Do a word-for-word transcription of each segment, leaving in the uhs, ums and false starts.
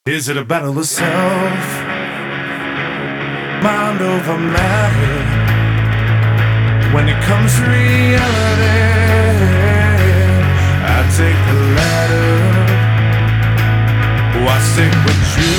Is it a battle of self? Mind over matter? When it comes to reality, I take the latter. Oh, I stick with you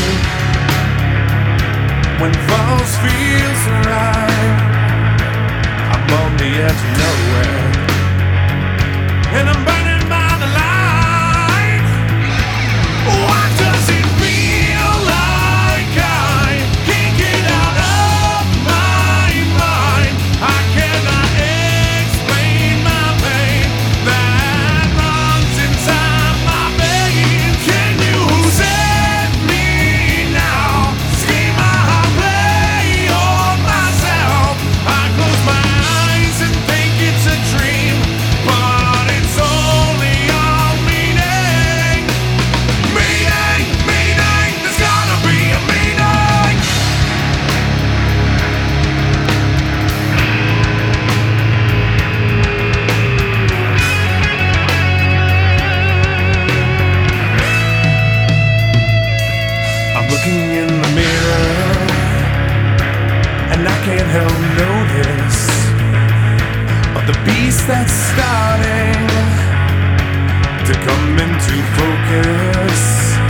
when false feels right. I'm on the edge of nowhere, and I'm burning by the light. Why does it feel like I can't get out of my mind? I cannot explain my pain that runs inside my veins. Can you set me now? Scheme I play on myself. I close my eyes and think it's a dream, but it's only all meaning. Meaning, meaning, there's gotta be a meaning. I'm looking in the mirror, and I can't help notice of the beast that's starting to come into focus.